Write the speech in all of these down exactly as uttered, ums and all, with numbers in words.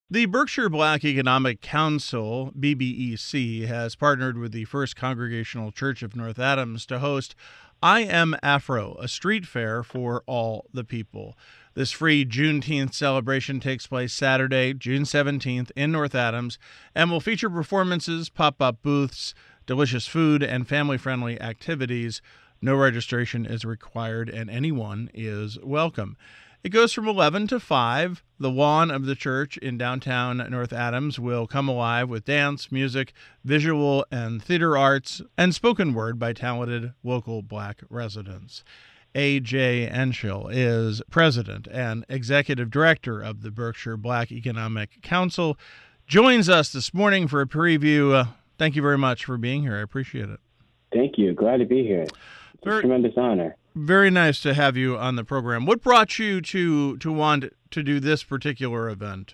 The Berkshire Black Economic Council, B B E C, has partnered with the First Congregational Church of North Adams to host I Am Afro, a street fair for all the people. This free Juneteenth celebration takes place Saturday, June seventeenth in North Adams and will feature performances, pop-up booths, delicious food, and family-friendly activities. No registration is required and anyone is welcome. It goes from eleven to five. The lawn of the church in downtown North Adams will come alive with dance, music, visual and theater arts, and spoken word by talented local Black residents. A J Enschel is president and executive director of the Berkshire Black Economic Council, joins us this morning for a preview. Uh, thank you very much for being here. I appreciate it. Thank you. Glad to be here. It's Very- a tremendous honor. Very nice to have you on the program. What brought you to to want to do this particular event?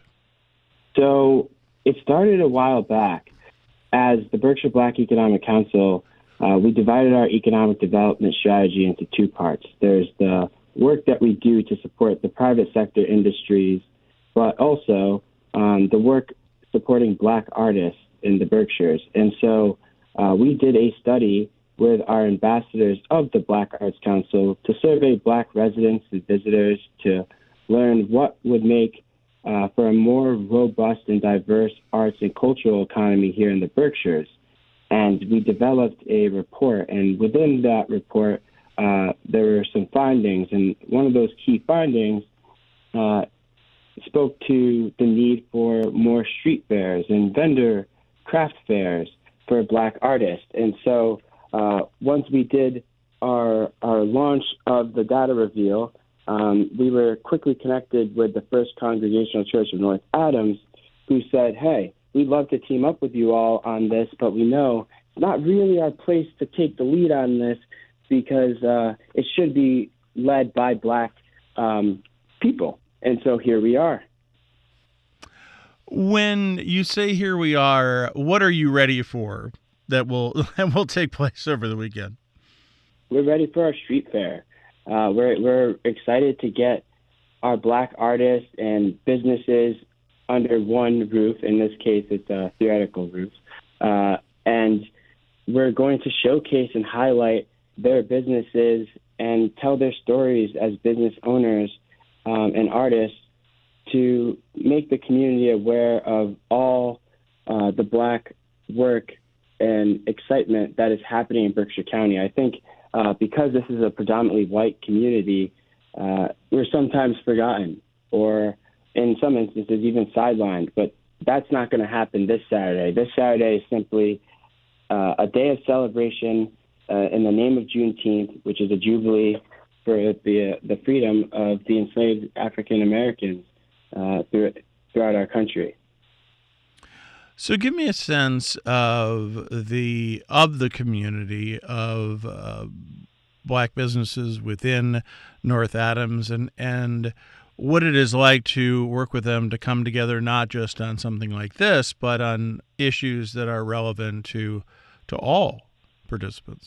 So it started a while back. As the Berkshire Black Economic Council, uh, we divided our economic development strategy into two parts. There's the work that we do to support the private sector industries, but also um, the work supporting Black artists in the Berkshires. And so uh, we did a study with our ambassadors of the Black Arts Council to survey Black residents and visitors to learn what would make uh, for a more robust and diverse arts and cultural economy here in the Berkshires. And we developed a report, and within that report, uh, there were some findings, and one of those key findings uh, spoke to the need for more street fairs and vendor craft fairs for Black artists. And so Uh, once we did our our launch of the data reveal, um, we were quickly connected with the First Congregational Church of North Adams, who said, hey, we'd love to team up with you all on this, but we know it's not really our place to take the lead on this because uh, it should be led by Black um, people. And so here we are. When you say here we are, what are you ready for that will that will take place over the weekend? We're ready for our street fair. Uh, we're we're excited to get our Black artists and businesses under one roof. In this case, it's a theoretical roof, uh, and we're going to showcase and highlight their businesses and tell their stories as business owners um, and artists to make the community aware of all uh, the Black work and excitement that is happening in Berkshire County. I think uh, because this is a predominantly white community, uh, we're sometimes forgotten or in some instances even sidelined, but that's not going to happen this Saturday. This Saturday is simply uh, a day of celebration uh, in the name of Juneteenth, which is a jubilee for the, the freedom of the enslaved African Americans uh, throughout our country. So give me a sense of the of the community of uh, Black businesses within North Adams and and what it is like to work with them to come together not just on something like this, but on issues that are relevant to to all participants.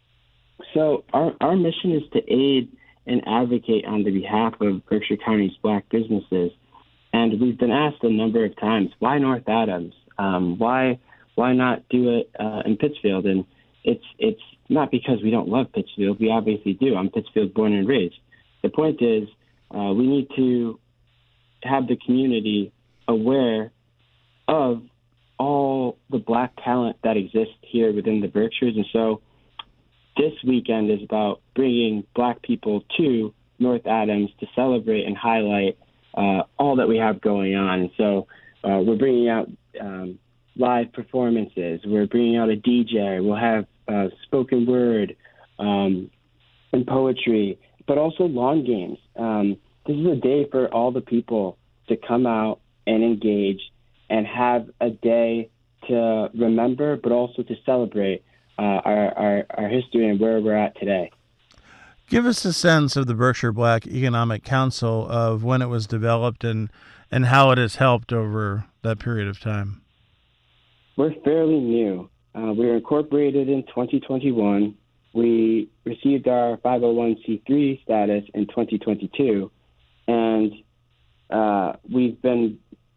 So our, our mission is to aid and advocate on the behalf of Berkshire County's Black businesses. And we've been asked a number of times, why North Adams? Um, why why not do it uh, in Pittsfield? And it's it's not because we don't love Pittsfield. We obviously do. I'm Pittsfield born and raised. The point is uh, we need to have the community aware of all the Black talent that exists here within the Berkshires. And so this weekend is about bringing Black people to North Adams to celebrate and highlight uh, all that we have going on. And so uh, we're bringing out um, live performances. We're bringing out a D J. We'll have uh, spoken word um, and poetry, but also lawn games. Um, this is a day for all the people to come out and engage and have a day to remember, but also to celebrate uh, our, our, our history and where we're at today. Give us a sense of the Berkshire Black Economic Council, of when it was developed and, and how it has helped over that period of time. We're fairly new. Uh, we were incorporated in twenty twenty-one. We received our five oh one c three status in twenty twenty-two, and uh, we've been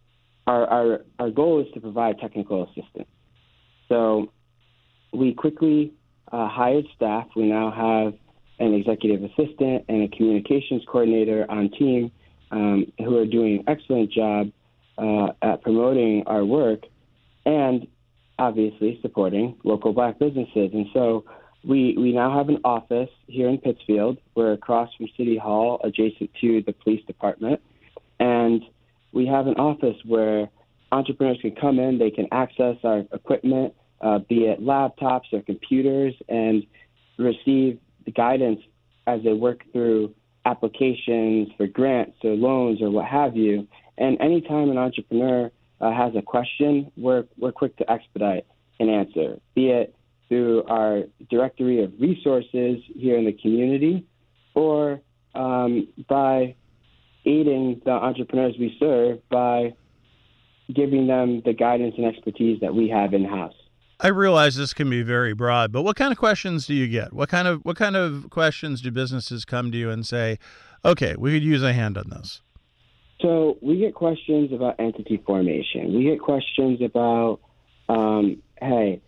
our, our, our goal is to provide technical assistance. So we quickly uh, hired staff. We now have an executive assistant and a communications coordinator on team um, who are doing an excellent job uh, at promoting our work and obviously supporting local Black businesses. And so we, we now have an office here in Pittsfield. We're across from City Hall, adjacent to the police department. And we have an office where entrepreneurs can come in, they can access our equipment, uh, be it laptops or computers, and receive the guidance as they work through applications for grants or loans or what have you. And anytime an entrepreneur uh, has a question, we're, we're quick to expedite an answer, be it through our directory of resources here in the community or um, by aiding the entrepreneurs we serve by giving them the guidance and expertise that we have in-house. I realize this can be very broad, but what kind of questions do you get? What kind of what kind of questions do businesses come to you and say, okay, we could use a hand on this? So we get questions about entity formation. We get questions about, um, hey,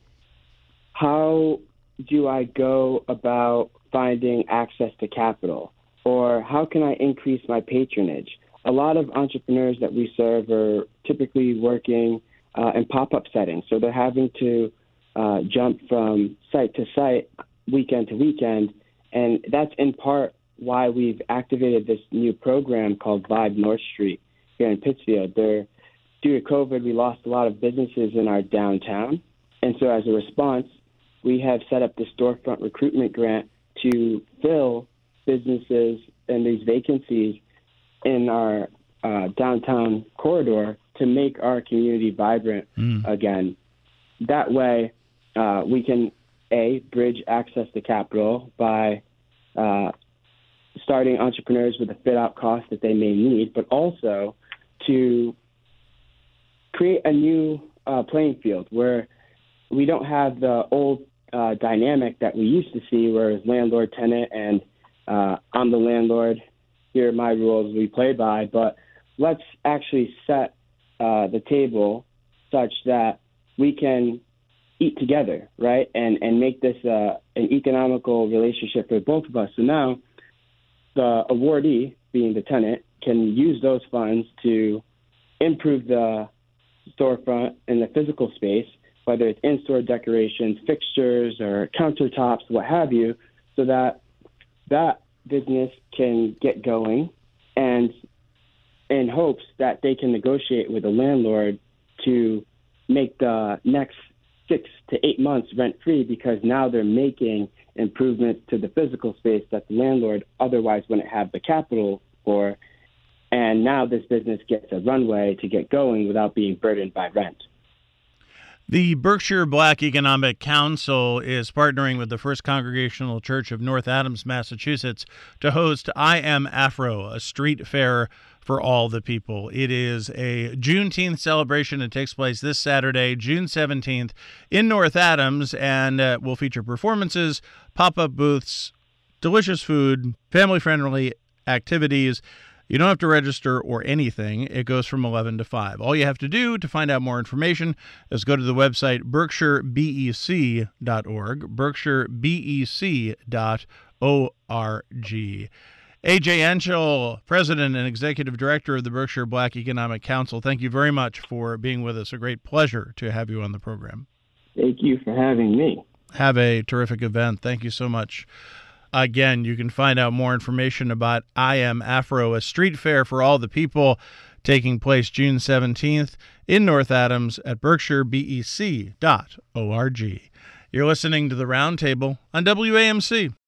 how do I go about finding access to capital? Or how can I increase my patronage? A lot of entrepreneurs that we serve are typically working uh, in pop-up settings. So they're having to uh, jump from site to site, weekend to weekend. And that's in part why we've activated this new program called Vibe North Street here in Pittsfield. There, due to COVID, we lost a lot of businesses in our downtown. And so as a response, we have set up the storefront recruitment grant to fill businesses and these vacancies in our uh, downtown corridor to make our community vibrant mm. again. That way, uh, we can, A, bridge access to capital by uh, starting entrepreneurs with a fit-out cost that they may need, but also to create a new uh, playing field where we don't have the old uh, dynamic that we used to see where it's landlord-tenant and uh, I'm the landlord, here are my rules we play by, but let's actually set uh, the table such that we can eat together, right, and and make this uh, an economical relationship for both of us. So now the awardee, being the tenant, can use those funds to improve the storefront and the physical space, whether it's in-store decorations, fixtures, or countertops, what have you, so that that business can get going and in hopes that they can negotiate with the landlord to make the next six to eight months rent-free because now they're making improvements to the physical space that the landlord otherwise wouldn't have the capital for. And now this business gets a runway to get going without being burdened by rent. The Berkshire Black Economic Council is partnering with the First Congregational Church of North Adams, Massachusetts, to host I Am Afro, a street fair for all the people. It is a Juneteenth celebration. It takes place this Saturday, June seventeenth, in North Adams, and uh, will feature performances, pop-up booths, delicious food, family-friendly activities. You don't have to register or anything. It goes from eleven to five. All you have to do to find out more information is go to the website berkshire bec dot org, berkshire bec dot org. A J Henschel, President and Executive Director of the Berkshire Black Economic Council, thank you very much for being with us. A great pleasure to have you on the program. Thank you for having me. Have a terrific event. Thank you so much. Again, you can find out more information about I Am Afro, a street fair for all the people, taking place June seventeenth in North Adams at berkshire bec dot org. You're listening to The Roundtable on W A M C.